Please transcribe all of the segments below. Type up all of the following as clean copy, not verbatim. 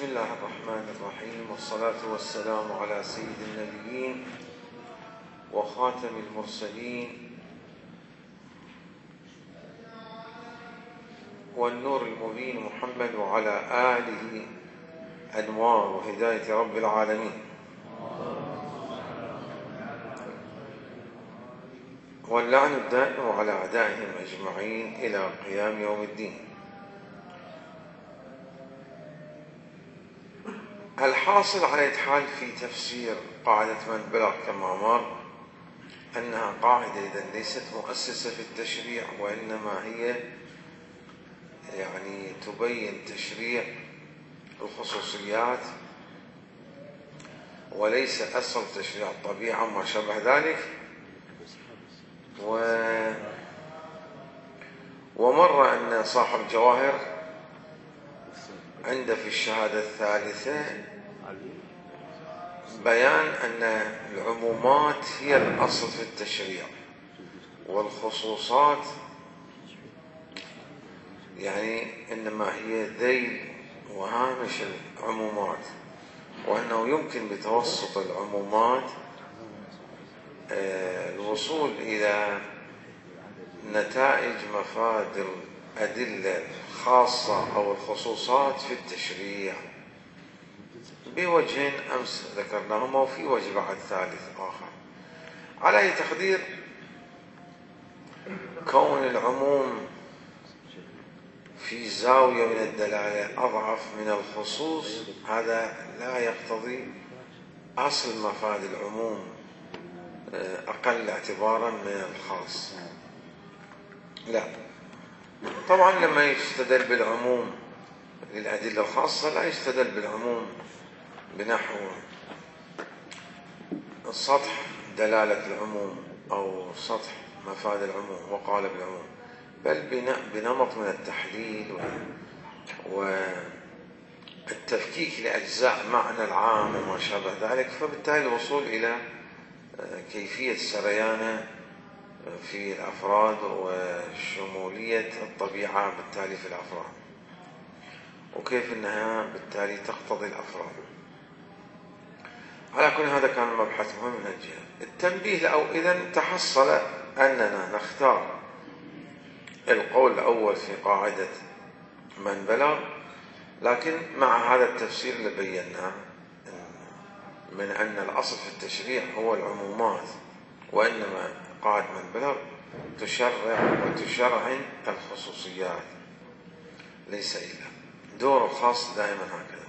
بسم الله الرحمن الرحيم، والصلاة والسلام على سيد النبيين وخاتم المرسلين والنور المبين محمد وعلى آله أنوار وهداية رب العالمين، واللعن الدائم على أعدائهم أجمعين إلى قيام يوم الدين. الحاصل على الحال في تفسير قاعدة من بلغ كما مر أنها قاعدة إذا ليست مؤسسة في التشريع، وإنما هي يعني تبين تشريع الخصوصيات وليس أصل تشريع الطبيعة وما شابه ذلك. ومر أن صاحب الجواهر عند في الشهادة الثالثة بيان أن العمومات هي الأصل في التشريع، والخصوصات يعني إنما هي ذيل وهامش العمومات، وأنه يمكن بتوسط العمومات الوصول إلى نتائج مفاد الأدلة الخاصة أو الخصوصات في التشريع بوجهين أمس ذكرناهما، وفي وجه بعد ثالث آخر. على أي تقدير، كون العموم في زاوية من الدلالة أضعف من الخصوص هذا لا يقتضي أصل مفاد العموم أقل اعتبارا من الخاص. لا، طبعا لما يستدل بالعموم للأدلة الخاصة لا يستدل بالعموم بنحو سطح دلالة العموم أو سطح مفاد العموم وقال بالعموم، بل بنمط من التحليل والتفكيك لأجزاء معنى العام وما شابه ذلك، فبالتالي الوصول إلى كيفية سريانه في الأفراد وشمولية الطبيعة بالتالي في الأفراد، وكيف أنها بالتالي تقتضي الأفراد. على كل هذا كان مبحث مهم من الجهة. التنبيه أو إذن تحصل أننا نختار القول الأول في قاعدة من بلغ، لكن مع هذا التفسير اللي بيناه من أن الأصل في التشريع هو العمومات، وإنما قاعدة من بلغ تشرع وتشرعن الخصوصيات ليس إلا دور الخاص دائما هكذا.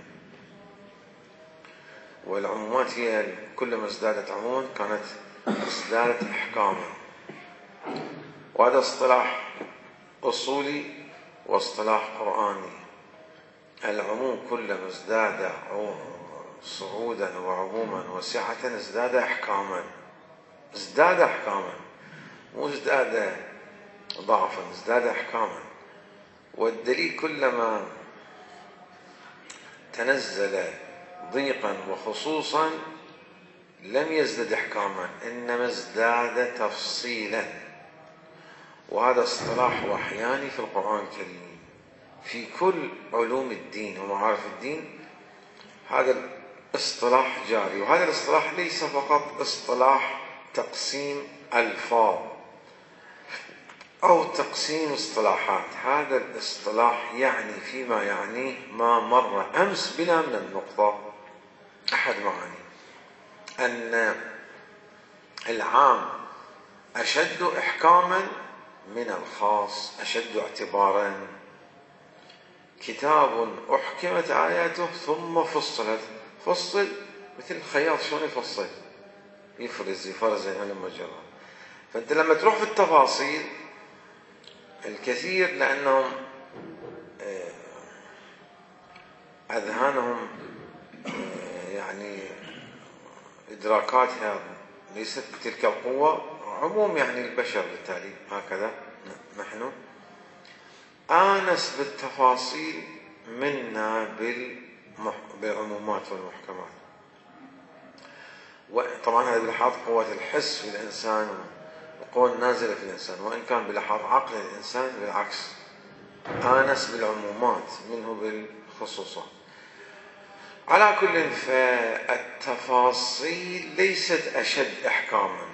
والعمومات هي كلما ازدادت عموما كانت ازدادت إحكاما، وهذا اصطلاح أصولي واصطلاح قرآني. العموم كلما ازداد صعودا وعموما وسعة ازداد إحكاما، ازداد إحكاما مو ازداد ضعفا، ازداد إحكاما. والدليل كلما تنزل ضيقا وخصوصا لم يزدد إحكاما، إنما ازداد تفصيلا. وهذا اصطلاح وحياني في القرآن الكريم في كل علوم الدين ومعارف الدين، هذا الاصطلاح جاري. وهذا الاصطلاح ليس فقط اصطلاح تقسيم ألفاظ أو تقسيم اصطلاحات، هذا الاصطلاح يعني فيما يعنيه ما مر أمس بنا من النقطة أحد معاني أن العام أشد إحكاما من الخاص أشد اعتبارا. كتاب أحكمت آياته ثم فصلت، فصل مثل الخياط شلون يفصل، يفرز يعني مجرى. فأنت لما تروح في التفاصيل الكثير لأنهم أذهانهم يعني إدراكاتها ليست بتلك القوة، عموم يعني البشر بالتالي هكذا نحن آنس بالتفاصيل منا بالعمومات والمحكمات. وطبعا هذا بلحاظ قوة الحس في الإنسان والقوة النازلة في الإنسان، وإن كان بلحاظ عقل الإنسان بالعكس آنس بالعمومات منه بالخصوصات. على كل، فالتفاصيل ليست أشد إحكاما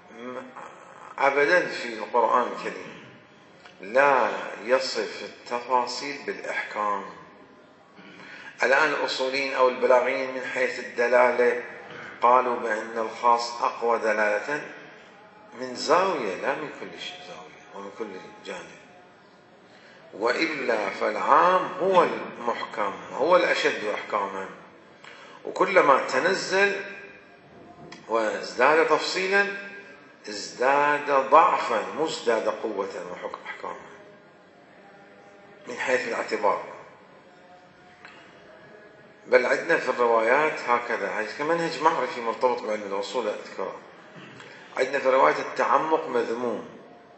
أبدا في القرآن الكريم، لا يصف التفاصيل بالإحكام. الآن الأصوليين أو البلاغيين من حيث الدلالة قالوا بأن الخاص أقوى دلالة من زاوية، لا من كل زاوية ومن كل جانب، وإلا فالعام هو المحكم، هو الأشد إحكاما، وكلما تنزل وازداد تفصيلا ازداد ضعفا، مو ازداد قوة وإحكاما من حيث الاعتبار. بل عندنا في الروايات هكذا، هي كمنهج معرفي مرتبط بعلم الأصول أذكره. عندنا في الروايات التعمق مذموم.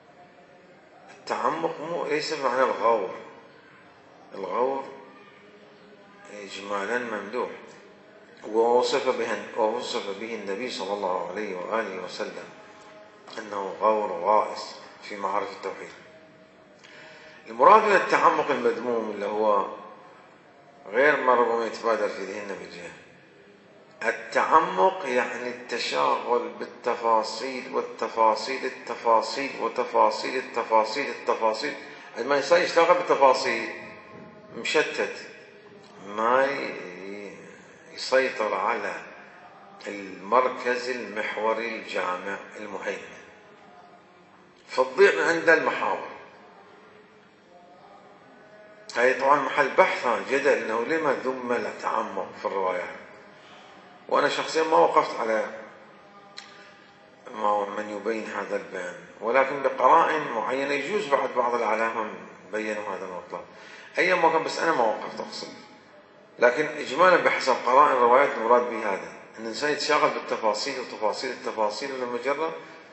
التعمق ليس بمعنى الغور، الغور إجمالا ممدوح، ووصف به النبي صلى الله عليه وآله وسلم أنه غور غائص في معارف التوحيد. المراد من التعمق المذموم اللي هو غير ما ربما يتبادر في ذهننا بجهة. التعمق يعني التشاغل بالتفاصيل والتفاصيل التفاصيل وتفاصيل التفاصيل التفاصيل. عندما الإنسان يشتغل بالتفاصيل مشتت، ما يسيطر على المركز المحوري الجامع المهيمن، فتضيع من عنده المحاور. هذه طبعا محل بحث جدل انه لما ذم التعمق في الروايات، وانا شخصيا ما وقفت على من يبين هذا البيان، ولكن بقرائن معينه يجوز بعض العلامه بينوا هذا المطلب ايا كان، بس انا ما وقفت اقصد. لكن اجمالا بحسب قرائن الروايات المراد به هذا، ان الانسان يتشاغل بالتفاصيل وتفاصيل التفاصيل للمجرد،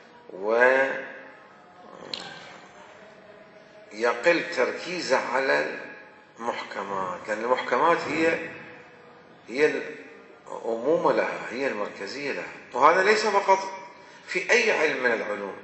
ويقل تركيزه على المحكمات، لأن المحكمات هي الأمومة لها، هي المركزية لها. وهذا ليس فقط في أي علم من العلوم،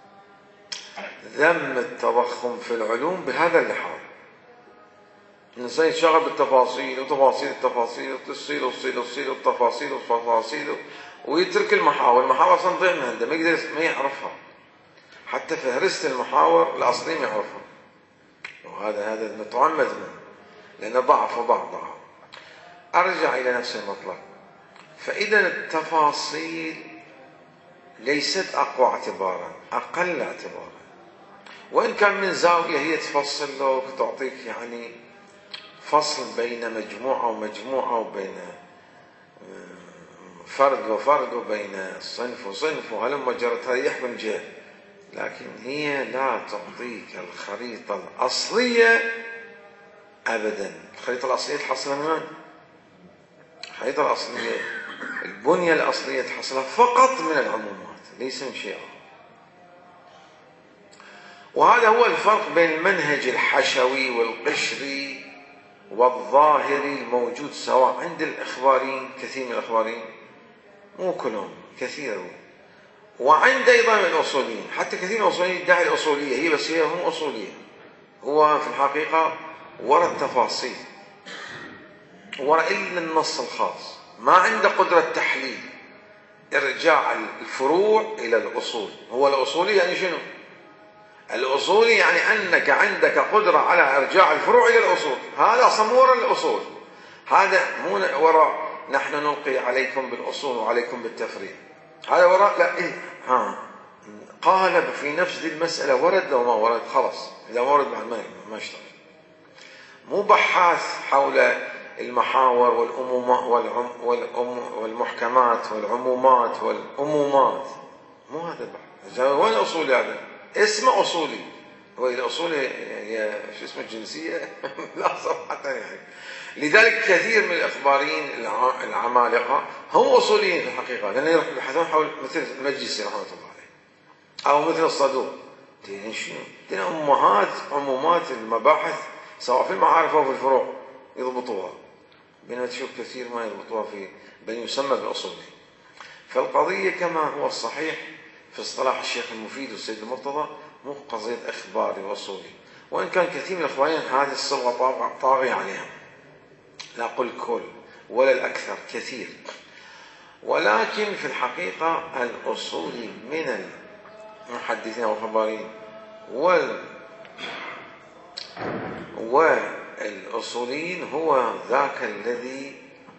ذم التضخم في العلوم بهذا اللحاظ. الإنسان يشتغل بالتفاصيل وتفاصيل التفاصيل وتصيل والتفاصيل والتفاصيل، ويترك المحاور. المحاور أصلا تضيع من عنده، ما يعرفها، حتى فهرست المحاور الأصلية ما يعرفها. وهذا طبعا مذموم، لأن ضعف. أرجع إلى نفس المطلب. فإذا التفاصيل ليست أقوى اعتبارا، أقل اعتبارا، وإن كان من زاوية هي تفصل له، تعطيك يعني فصل بين مجموعة ومجموعة، وبين فرد وفرد، وبين صنف وصنف، وهلم جرت تريح من جهة، لكن هي لا تعطيك الخريطة الأصلية أبدا. الخريطة الأصلية تحصلها من؟ الخريطة الأصلية، البنية الأصلية تحصلها فقط من العمومات، ليس من شيء آخر. وهذا هو الفرق بين المنهج الحشوي والقشري والظاهري الموجود سواء عند الإخباريين، كثير من الإخباريين، مو كلهم، كثير، وعند أيضا الأصوليين. حتى كثير من الأصوليين يدعي الأصولية، بس هي هم أصولية، هو في الحقيقة وراء التفاصيل، وراء إلا النص الخاص، ما عنده قدرة تحليل، إرجاع الفروع إلى الأصول. هو الأصولي يعني شنو؟ الأصولي يعني أنك عندك قدرة على إرجاع الفروع إلى الأصول. هذا أصلا وراء الأصول، هذا مو وراء نحن نلقي عليكم بالأصول وعليكم بالتفريع. هذا وراء لا قالب في نفس ذي المسألة، ورد لو ما ورد خلاص، إذا ورد ما اشتغل. مو بحاث حول المحاور والمحكمات والعمومات والأمومات، مو هذا البحث. وين أصولي؟ هذا اسمه أصولي، هو الأصول هي شو اسمه الجنسية لا صراحة يعني. لذلك كثير من الإخباريين العمالقة هم أصوليين في الحقيقة، لأن يبحثون حول مثل المجلسي رحمة الله عليه، أو مثل الصدوق. شنو؟ عمومات المباحث سواء في المعارف أو في الفروع يضبطوها، بينما تشوف كثير ما يضبطوها في بل يسمى بالأصولي. فالقضية كما هو الصحيح في اصطلاح الشيخ المفيد والسيد المرتضى، مو قضية إخباري وأصولي، وإن كان كثير من الإخوانيين هذه الصبغة طاغية عليها، لا أقول كل، ولا الأكثر، كثير. ولكن في الحقيقة الأصولي من المحدثين والخبارين والأصوليين هو ذاك الذي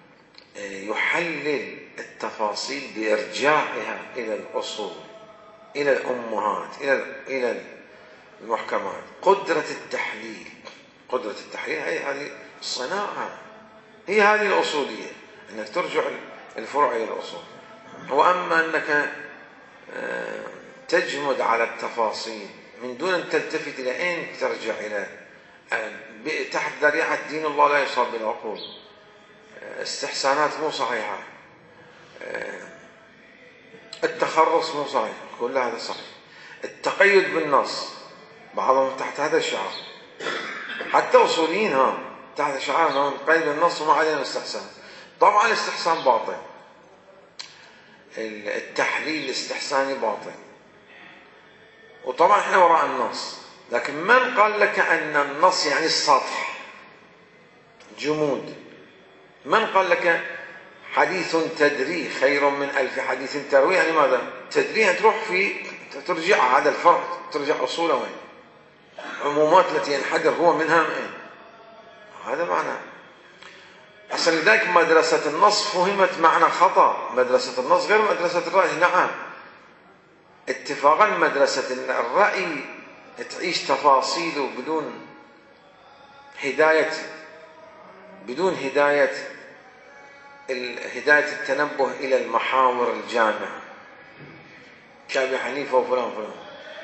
يحلل التفاصيل بإرجاعها إلى الأصول، إلى الأمهات، إلى المحكمات. قدرة التحليل هي هذه الصناعة، هي هذه الأصولية، أنك ترجع الفروع إلى الأصول. وأما أنك تجمد على التفاصيل من دون أن تلتفت إلى أين ترجع إلى تحت ذريعة دين الله لا يصاب بالعقول، استحسانات مو صحيحة، التخرص مو صحيح، كل هذا صحيح. التقيد بالنص، بعضهم تحت هذا الشعار، حتى أصوليين تحت شعار أنهم نقيد بالنص وما علينا استحسان. طبعا الاستحسان باطل، التحليل الاستحساني باطل، وطبعا احنا وراء النص. لكن من قال لك أن النص يعني السطح، جمود؟ من قال لك حديث تدري خير من 1000 حديث تروي؟ يعني ماذا؟ تدري أن تروح ترجع هذا الفرق، ترجع أصوله وين، عمومات التي ينحدر هو منها وين. هذا معنى. أصلا لذلك مدرسة النص فهمت معنى خطأ. مدرسة النص غير مدرسة الرأي. نعم، اتفاقا مدرسة الرأي تعيش تفاصيله بدون هداية التنبه إلى المحاور الجامعة كأبي حنيفة وفلان فلان.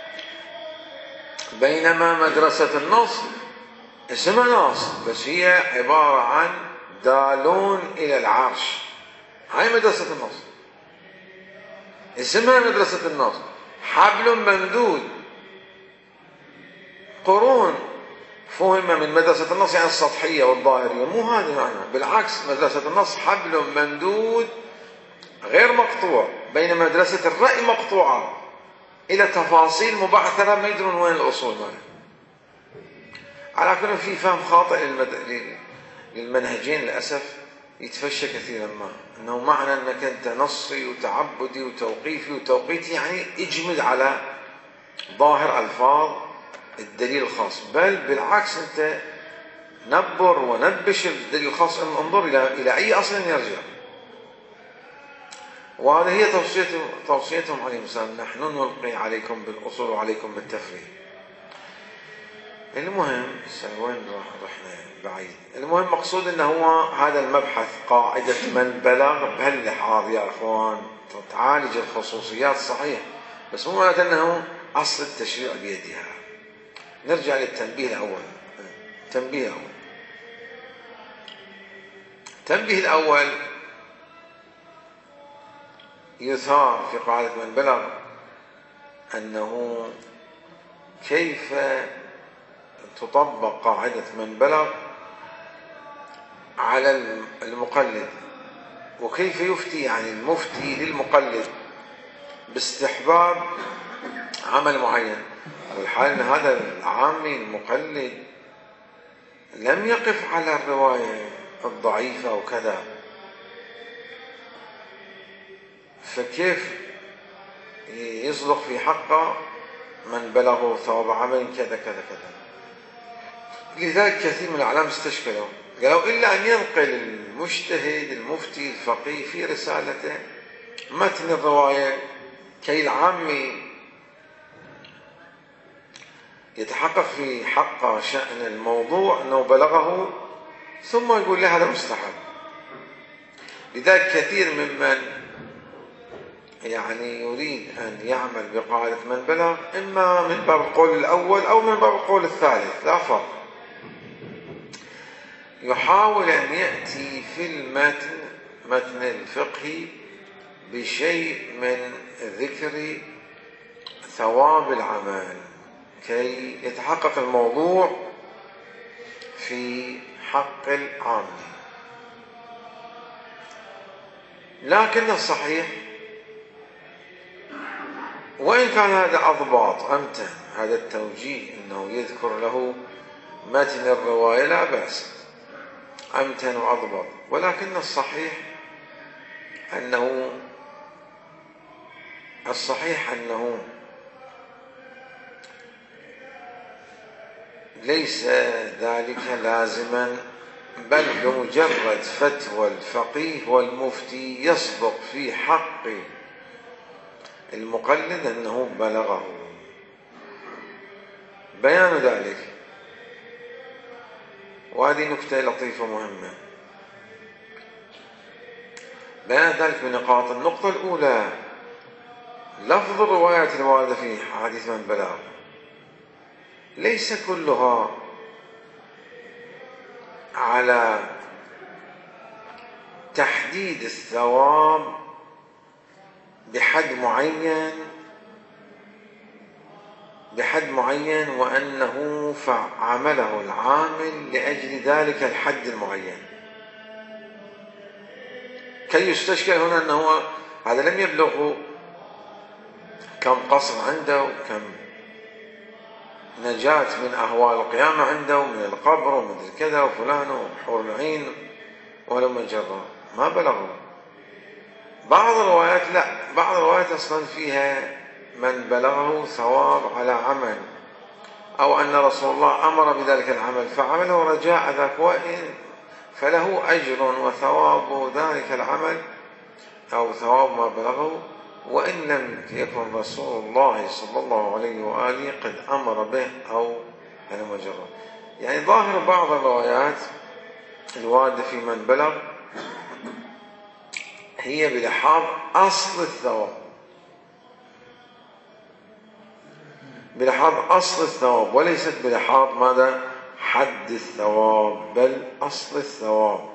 بينما مدرسة النص اسمها نص، بس هي عبارة عن دالون إلى العرش. هاي مدرسة النص، اسمها مدرسة النص، حبل ممدود. قرون فهم من مدرسة النص يعني السطحية والظاهرية، مو هذا معنى. بالعكس، مدرسة النص حبل ممدود غير مقطوع، بينما مدرسة الرأي مقطوعة إلى تفاصيل مبعثرة ما يدرون وين الأصول مالها. على كل في فهم خاطئ للمنهجين للأسف يتفشى كثيرا ما أنه معنى أنك أنت نصي وتعبدي وتوقيفي وتوقيتي يعني اجمد على ظاهر ألفاظ الدليل الخاص، بل بالعكس أنت نبر ونبش الدليل الخاص، انظر إلى أي أصل يرجع. وهذه هي توصيتهم عليهم السلام: نحن نلقي عليكم بالأصول وعليكم بالتفريع. المهم وين رحنا بعيد. المهم مقصود انه هو هذا المبحث قاعدة من بلغ بهاللحاظ يا اخوان تعالج الخصوصيات صحيح، بس مو معناته انه اصل التشريع بيدها. نرجع للتنبيه الاول. التنبيه الاول يثار في قاعدة من بلغ انه كيف تطبق قاعدة من بلغ على المقلد، وكيف يفتي يعني المفتي للمقلد باستحباب عمل معين. والحال أن هذا العامي المقلد لم يقف على الرواية الضعيفة وكذا، فكيف يصدق في حقه من بلغه ثواب عمل كذا كذا كذا. لذلك كثير من الأعلام استشكلوا، قالوا إلا أن ينقل المجتهد المفتي الفقيه في رسالته متن الرواية كي العامي يتحقق في حق شأن الموضوع أنه بلغه، ثم يقول له هذا مستحب. لذلك كثير ممن يعني يريد أن يعمل بقاعدة من بلغ إما من باب القول الأول أو من باب القول الثالث، لا فرق، يحاول أن يأتي في المتن الفقهي بشيء من ذكر ثواب العمل كي يتحقق الموضوع في حق العامة. لكن الصحيح وإن كان هذا أضباط أمتن، هذا التوجيه أنه يذكر له متن الرواية لا بأس، أمتن وأضبط. ولكن الصحيح أنه ليس ذلك لازما، بل بمجرد فتوى الفقيه والمفتي يصدق في حق المقلد أنه بلغه. بيان ذلك، وهذه نكتة لطيفة مهمة، بيان ذلك بنقاط. النقطة الأولى: لفظ الروايات الواردة في حديث من بلغ ليس كلها على تحديد الثواب بحد معين وأنه فعمله العامل لأجل ذلك الحد المعين، كي يستشكل هنا أنه هذا لم يبلغ كم قصر عنده وكم نجاة من أهوال القيامة عنده ومن القبر ومن كذا وفلان وحور العين ولما جرى، ما بلغه. بعض الروايات لا، بعض الروايات أصلا فيها من بلغه ثواب على عمل، أو أن رسول الله أمر بذلك العمل فعمله رجاء ذاك، وإن فله أجر وثواب ذلك العمل أو ثواب ما بلغه، وإن لم يكن رسول الله صلى الله عليه وآله قد أمر به أو لم جرى. يعني ظاهر بعض الروايات الواردة في من بلغ هي بلحاظ أصل الثواب، بلحاظ أصل الثواب، وليست بلحاظ ماذا؟ حد الثواب، بل أصل الثواب.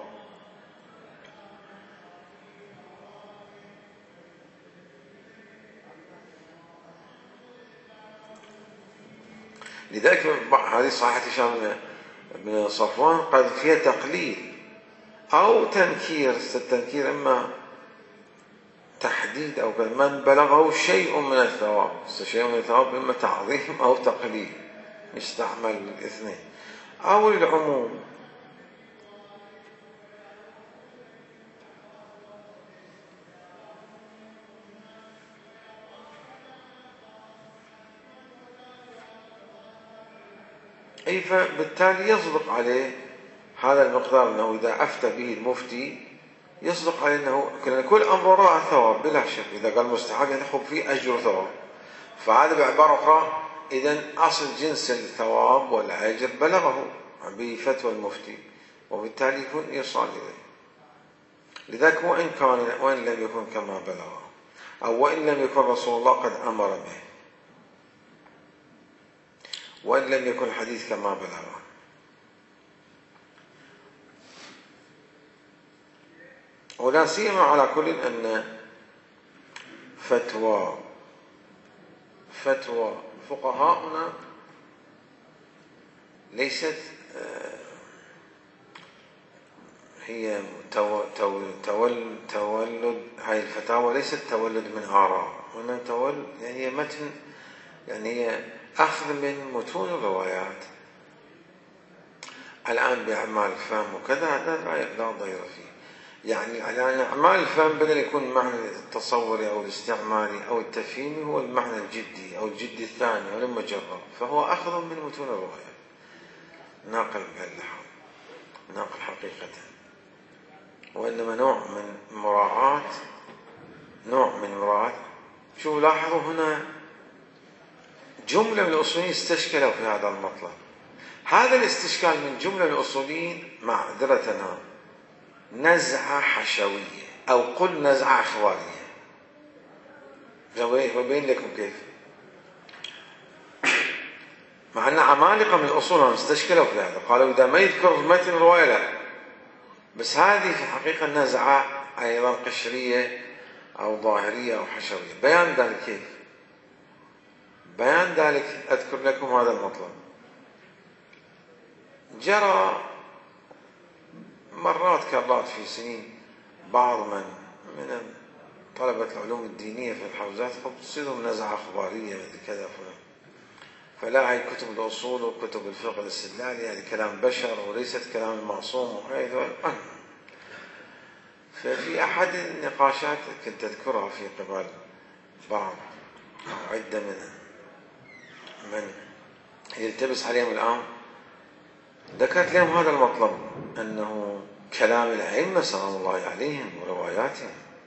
لذلك هذه صحيحة هشام بن صفوان قد فيها تقليل أو تنكير. التنكير إما تحديد أو من بلغه شيء من الثواب، شيء من الثواب إما تعظيم أو تقليل، يستعمل الاثنين، أو العموم. أي فبالتالي يصدق عليه هذا المقدار، أنه إذا أفتى به المفتي يصدق عليه أنه كل أمر وراء ثواب بلا شك. إذا قال مستحب يدخل فيه أجر ثواب، فهذا بعبارة أخرى إذن أصل جنس الثواب والأجر بلغه بفتوى المفتي، وبالتالي يكون إيصال إليه. لذلك وإن لم يكن كما بلغه، أو وإن لم يكن رسول الله قد أمر به، وإن لم يكن الحديث كما بلغه. ولا سيما على كل أن فتوى فقهاؤنا ليست هي تولد، هاي الفتاوى ليست تولد من آراء، وإنما يعني هي متن، يعني هي أخذ من متون الروايات. الآن بأعمال الفهم وكذا هذا لا ضير فيه، يعني على أعمال الفهم بدل يكون المعنى التصوري أو الاستعمالي أو التفهيمي هو المعنى الجدي أو الجدي الثاني ولما جرى، فهو أخذ من متون الروايات، ناقل بهاللحاظ، ناقل حقيقة، وإنما نوع من مراعاة. شو لاحظوا هنا جملة من الأصوليين استشكلوا في هذا المطلب. هذا الاستشكال من جملة من الأصوليين معذرة نزعة حشوية، أو قل نزعة أخبارية. وبين لكم كيف، مع أن عمالقة من الأصول استشكلوا في هذا، قالوا إذا ما يذكر متن الرواية لا، بس هذه في الحقيقة نزعة أيضا قشرية أو ظاهرية أو حشوية. بيان ذلك كيف؟ بيان ذلك أذكر لكم هذا المطلب. جرى مرات كرات في سنين بعض من طلبة العلوم الدينية في الحوزات تصيرهم نزعة أخبارية مثل كذا فلان، فلا هي كتب الأصول وكتب الفقه الاستدلالي هذه كلام بشر وليست كلام المعصوم وهذا. ففي أحد النقاشات كنت أذكرها في قبال بعض أو عدة من يلتبس عليهم الآن، ذكرت لهم هذا المطلب، أنه كلام الأئمة سلام الله عليهم ورواياتهم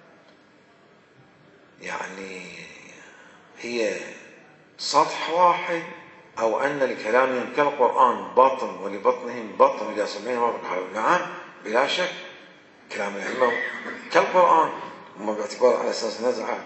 يعني هي سطح واحد، أو أن لكلامهم كالقرآن بطن ولبطنهم بطن إلى سمعهم بطن. نعم بلا شك كلام الأئمة كالقرآن، وما باعتبار على أساس نزعة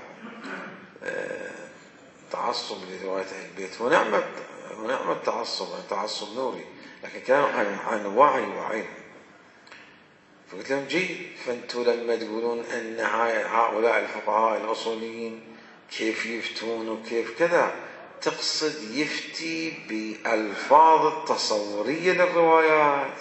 تعصب لرواية أهل البيت، ونعم التعصب، تعصب نوري، لكن كلام عن وعي وعلم. فقلت لهم جيد، فانتوا لما تقولون أن هؤلاء الفقهاء الأصوليين كيف يفتون وكيف كذا، تقصد يفتي بألفاظ التصورية للروايات،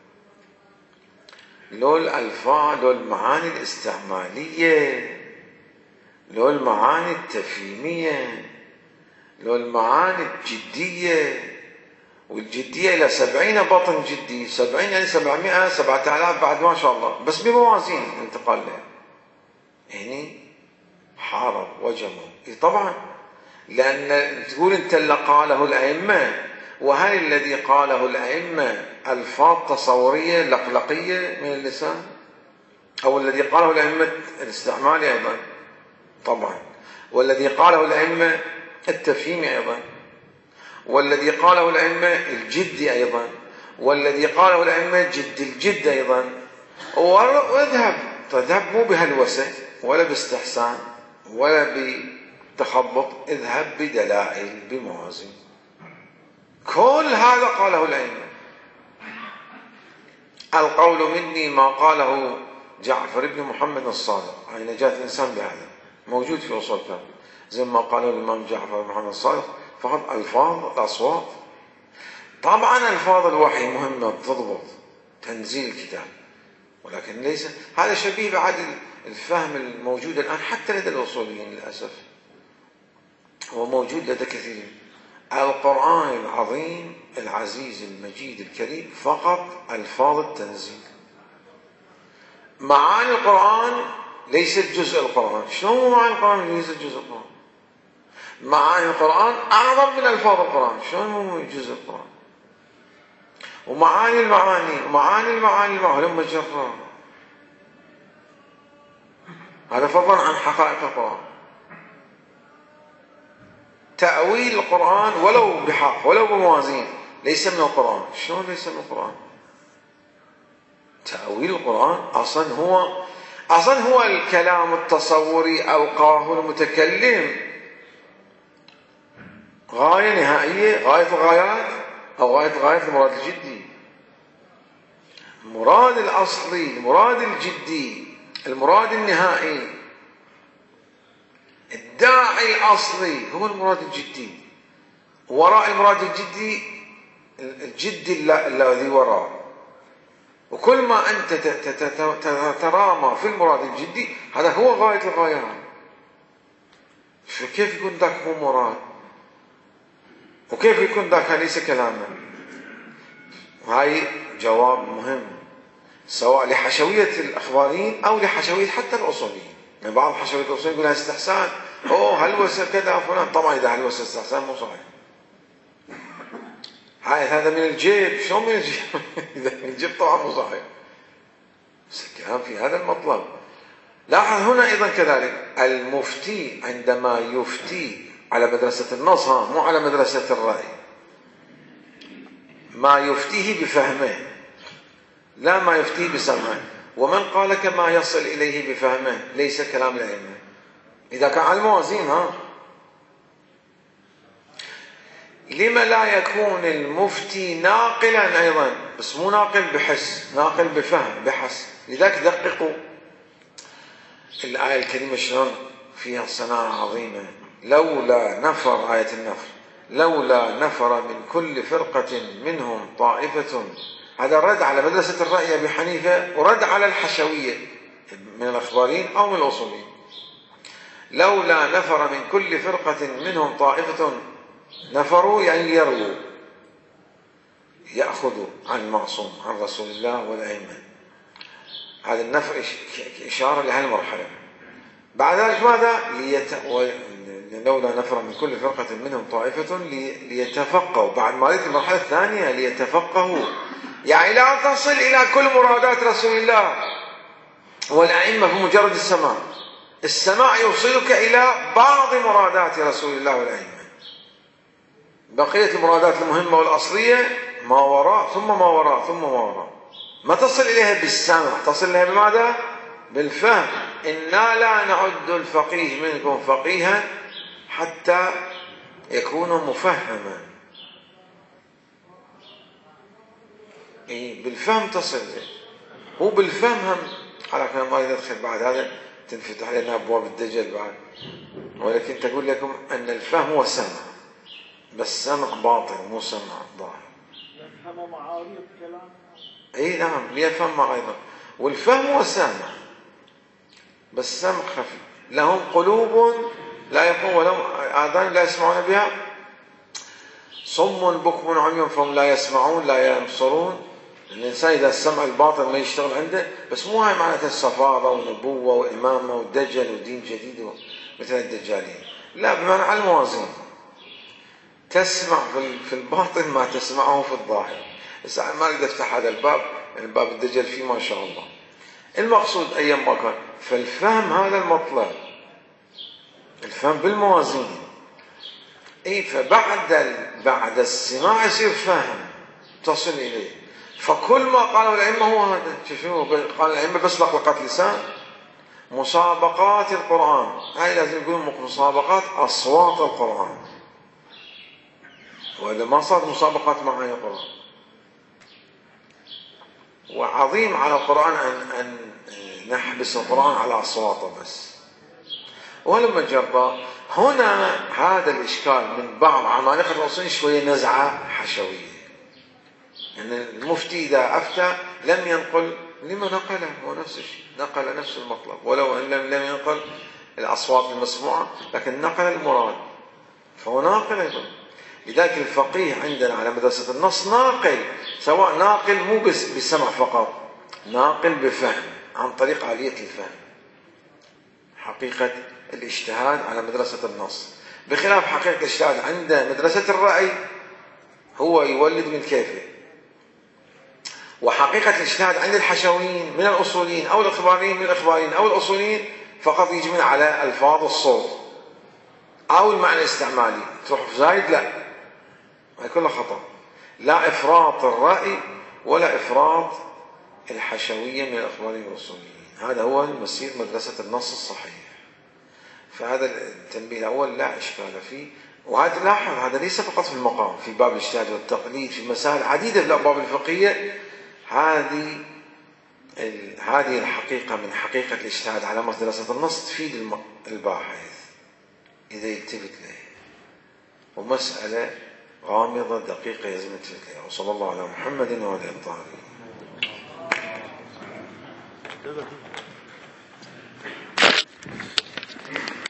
لو الألفاظ لو المعاني الاستعمالية، لو المعاني التفهيمية، لو المعاني الجدية. والجدية إلى 70 بطن جدي، 70 يعني 700 7000 بعد ما شاء الله، بس بموازين انتقال له. يعني حارب وجموا طبعا، لأن تقول أنت اللي قاله الأئمة، وهل الذي قاله الأئمة ألفاظ تصورية لقلقية من اللسان، أو الذي قاله الأئمة الاستعمالي أيضا طبعا، والذي قاله الأئمة التفهيمي أيضا، والذي قاله الأئمة الجدي أيضا، والذي قاله الأئمة جد الجد أيضا. تذهب مو بهلوسة ولا باستحسان ولا بتخبط، اذهب بدلائل بموازين. كل هذا قاله الأئمة. القول مني ما قاله جعفر بن محمد الصادق، أي نجاة الإنسان بهذا، موجود في أصول كامل، زي ما قاله الإمام جعفر بن محمد الصادق، فقط ألفاظ الأصوات. طبعا ألفاظ الوحي مهمة تضبط تنزيل الكتاب، ولكن ليس هذا شبيه بعد الفهم الموجود الآن حتى لدى الأصوليين للأسف، هو موجود لدى كثيرين. القرآن العظيم العزيز المجيد الكريم فقط ألفاظ التنزيل، معاني القرآن ليست جزء القرآن. شلون معاني القرآن ليست جزء القرآن؟ معاني القرآن أعظم من ألفاظ القرآن، شلون مو جزء القرآن؟ ومعاني المعاني هم جرة، هذا فضلا عن حقائق القرآن. تأويل القرآن ولو بحق ولو بموازين ليس من القرآن. شلون ليس من القرآن؟ تأويل القرآن أصلا هو الكلام التصوري ألقاه المتكلم غاية نهائية، غاية الغايات، أو غاية المراد الجدي. المراد الأصلي، المراد الجدي، المراد النهائي، الداعي الأصلي هو المراد الجدي. وراء المراد الجدي الجدي الذي وراء، وكل ما أنت ترامى في المراد الجدي هذا هو غاية الغايات. فكيف يكون ذاك هو مراد، وكيف يكون ذاك ليس كلاما؟ وهي جواب مهم سواء لحشوية الأخباريين أو لحشوية حتى الأصوليين. يعني بعض حشوية الأصوليين يقول استحسان، هلوسة كذا فلان. طبعا إذا هلوسة استحسان مو صحيح، هذا من الجيب. شلون من الجيب؟ إذا من الجيب طبعا مو صحيح، بس الكلام في هذا المطلب. لاحظ هنا أيضا كذلك المفتي عندما يفتي على مدرسة النص، مو على مدرسة الرأي، ما يفتيه بفهمه لا ما يفتيه بسمعه. ومن قال كما يصل إليه بفهمه ليس كلام الأئمة إذا كان على الموازين. لما لا يكون المفتي ناقلا أيضا، بس مو ناقل بحس، ناقل بفهم بحس. لذلك دققوا الآية الكريمة شلون فيها صناعة عظيمة. لولا نفر، آية النفر، لولا نفر من كل فرقة منهم طائفة. هذا رد على مدرسة الرأي أبي حنيفة، ورد على الحشوية من الأخباريين أو من الأصوليين. لولا نفر من كل فرقة منهم طائفة نفروا يعني يرووا، يأخذوا عن المعصوم عن رسول الله والأئمة. هذا النفر إشارة لهالمرحلة. بعد ذلك ماذا؟ لولا نفر من كل فرقة منهم طائفة ليتفقهوا. بعد ما رأيت المرحلة الثانية ليتفقهوا، يعني لا تصل إلى كل مرادات رسول الله والأئمة بمجرد السماع. السماع يوصلك إلى بعض مرادات رسول الله والأئمة. بقية المرادات المهمة والأصلية ما وراء ثم ما وراء ثم ما وراء. ما تصل إليها بالسمع، تصل إليها بماذا؟ بالفهم. إنا لا نعد الفقيه منكم فقيها حتى يكون مفهما. بالفهم تصل. هو بالفهم هم، على كلام ما ندخل بعد هذا تنفتح لنا أبواب الدجل بعد، ولكن تقول لكم أن الفهم هو سمع، بس سمع باطن مو سمع ظاهر. يفهم معارض كلام. اي نعم، ليفهم معارض، والفهم هو سمع بس سمع خفي. لهم قلوب لا يفقهون ولهم آذان لا يسمعون بها، صم بكم عمي فهم لا يسمعون لا يبصرون. الإنسان إذا السمع الباطن ما يشتغل عنده، بس مو هاي معناتها الصفارة ونبوة وإمامة ودجل ودين جديد مثل الدجالين، لا، بمعنى على الموازين. تسمع في الباطن ما تسمعه في الظاهر. بس ما أريد أفتح هذا الباب، الباب الدجل فيه ما شاء الله. المقصود أيام ما كان، فالفهم هذا المطلب، الفهم بالموازين. فبعد السماع يصير فهم تصل إليه. فكل ما قالوا الأئمة هو هذا. شوفوا قال الأئمة بس لقلقات لسان. مسابقات القرآن، هاي لازم يقولون مسابقات أصوات القرآن، وإذا ما صارت مسابقات معاني القرآن. وعظيم على القرآن أن نحبس القرآن على أصواته بس. ولما جرى هنا هذا الإشكال من بعض عمالقة الأصول شوية نزعة حشوية. يعني المفتي إذا أفتى لم ينقل لما نقله، هو نفس الشيء، نقل نفس المطلب، ولو أن لم ينقل الأصوات المسموعة لكن نقل المراد، فهو ناقل أيضا. لذلك الفقيه عندنا على مدرسة النص ناقل، سواء ناقل مو بس بسمع فقط، ناقل بفهم عن طريق آلية الفهم. حقيقة الاجتهاد على مدرسة النص بخلاف حقيقة الاجتهاد عند مدرسة الرأي، هو يولد من كيفه. وحقيقة الاجتهاد عند الحشويين من الأصوليين أو الإخباريين من الإخباريين أو الأصوليين فقط يجي من على ألفاظ الصوت أو المعنى الاستعمالي. تروح في زايد، لا، هاي كلها خطأ. لا إفراط الرأي ولا إفراط الحشوية من الإخباريين والأصوليين. هذا هو المسير مدرسة النص الصحيح. فهذا التنبيه الأول لا إشكال فيه. وهذا لاحظ، هذا ليس فقط في المقام، في باب الاجتهاد والتقليد، في مسائل عديدة في الأبواب الفقهية. هذه الحقيقة من حقيقة الاجتهاد على مدرسة النص تفيد الباحث إذا يلتفت له، ومسألة غامضة دقيقة يلزم يلتفت لها. وصلى الله على محمد وعلى آله الطاهرين.